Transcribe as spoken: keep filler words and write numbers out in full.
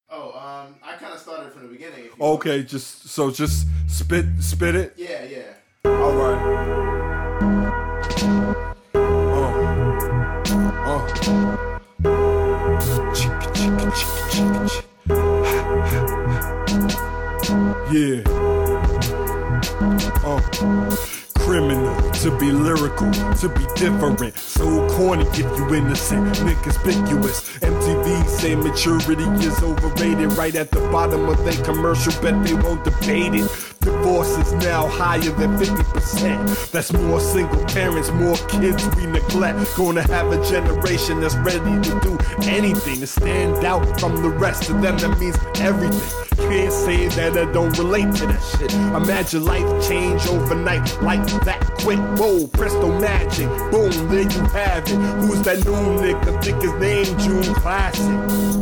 Oh, um, I kind of started from the beginning. If you Okay, want. just so just spit spit it. Yeah, yeah. All right. Uh, uh. Chicka, chicka, chicka, chicka, chicka. Yeah. Uh. Criminal, to be lyrical, to be different. So corny if you innocent, inconspicuous. M T V say maturity is overrated. Right at the bottom of their commercial, bet they won't debate it. Divorce is now higher than fifty percent. That's more single parents, more kids we neglect. Gonna have a generation that's ready to do anything to stand out from the rest of them. That means everything. Can't say that I don't relate to that shit. Imagine life change overnight like that quick. Whoa, presto magic. Boom, there you have it. Who's that new nigga? Think his name June Classic.